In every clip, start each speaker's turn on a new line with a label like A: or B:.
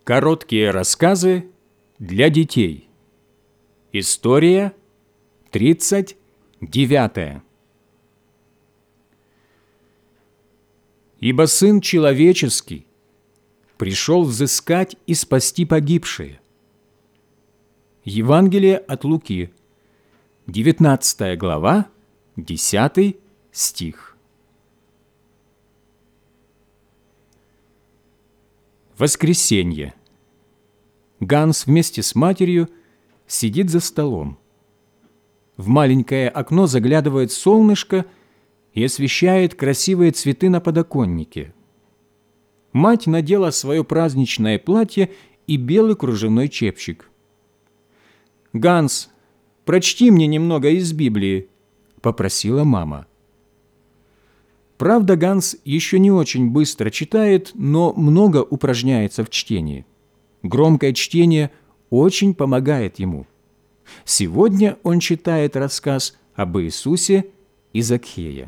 A: Короткие рассказы для детей. История 39. «Ибо Сын Человеческий пришел взыскать и спасти погибшие». Евангелие от Луки, 19 глава, 10 стих. Воскресенье. Ганс вместе с матерью сидит за столом. В маленькое окно заглядывает солнышко и освещает красивые цветы на подоконнике. Мать надела свое праздничное платье и белый кружевной чепчик. «Ганс, прочти мне немного из Библии», – попросила мама. Правда, Ганс еще не очень быстро читает, но много упражняется в чтении. Громкое чтение очень помогает ему. Сегодня он читает рассказ об Иисусе и Закхее.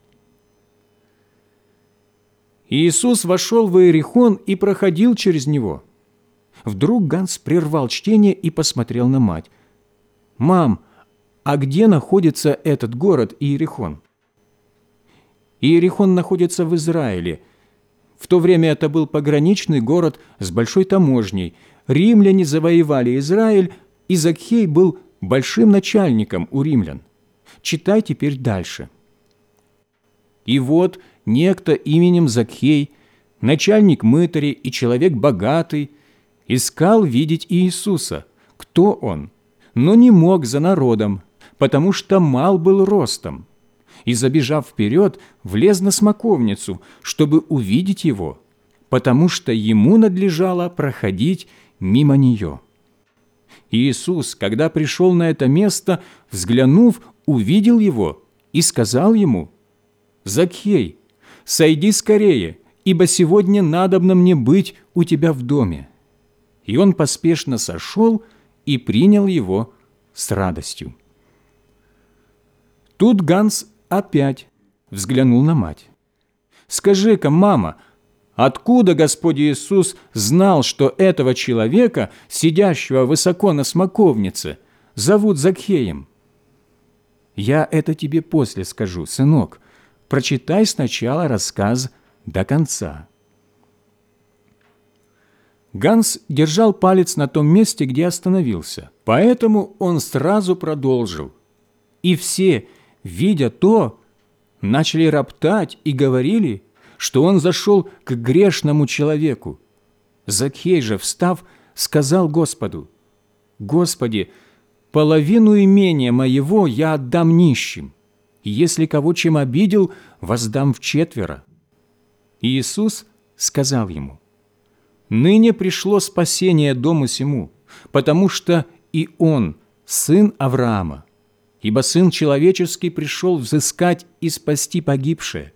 A: Иисус вошел в Иерихон и проходил через него. Вдруг Ганс прервал чтение и посмотрел на мать. «Мам, а где находится этот город Иерихон?» Иерихон находится в Израиле. В то время это был пограничный город с большой таможней. Римляне завоевали Израиль, и Закхей был большим начальником у римлян. Читай теперь дальше. «И вот некто именем Закхей, начальник мытарей и человек богатый, искал видеть Иисуса, кто он, но не мог за народом, потому что мал был ростом. И, забежав вперед, влез на смоковницу, чтобы увидеть его, потому что ему надлежало проходить мимо нее. Иисус, когда пришел на это место, взглянув, увидел его и сказал ему: «Закхей, сойди скорее, ибо сегодня надобно мне быть у тебя в доме». И он поспешно сошел и принял его с радостью. Тут Ганс опять взглянул на мать. «Скажи-ка, мама, откуда Господь Иисус знал, что этого человека, сидящего высоко на смоковнице, зовут Закхеем?» «Я это тебе после скажу, сынок. Прочитай сначала рассказ до конца». Ганс держал палец на том месте, где остановился, поэтому он сразу продолжил. И все, видя то, начали роптать и говорили, что он зашел к грешному человеку. Закхей же, встав, сказал Господу: «Господи, половину имения моего я отдам нищим, и если кого чем обидел, воздам вчетверо». Иисус сказал ему: «Ныне пришло спасение дому сему, потому что и он сын Авраама, ибо Сын Человеческий пришел взыскать и спасти погибшее».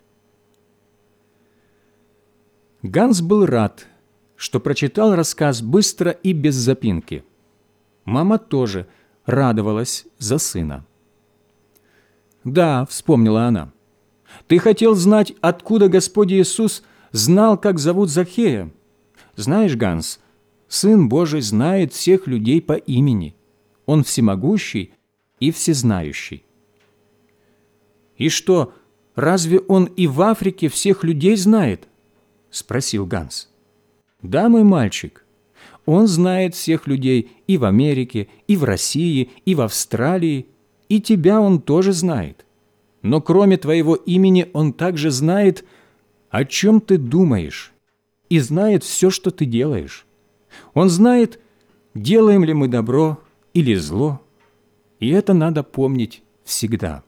A: Ганс был рад, что прочитал рассказ быстро и без запинки. Мама тоже радовалась за сына. «Да», — вспомнила она, — «ты хотел знать, откуда Господь Иисус знал, как зовут Закхея? Знаешь, Ганс, Сын Божий знает всех людей по имени. Он всемогущий и всезнающий». «И что, разве Он и в Африке всех людей знает?» – спросил Ганс. «Да, мой мальчик, Он знает всех людей и в Америке, и в России, и в Австралии, и тебя Он тоже знает. Но кроме твоего имени Он также знает, о чем ты думаешь, и знает все, что ты делаешь. Он знает, делаем ли мы добро или зло, и это надо помнить всегда».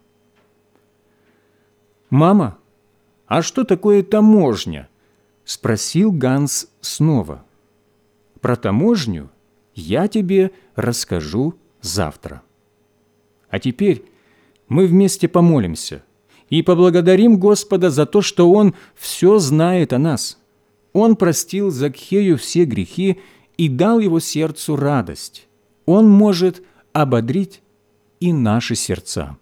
A: «Мама, а что такое таможня?» – спросил Ганс снова. «Про таможню я тебе расскажу завтра. А теперь мы вместе помолимся и поблагодарим Господа за то, что Он все знает о нас. Он простил Закхею все грехи и дал его сердцу радость. Он может ободрить и наши сердца».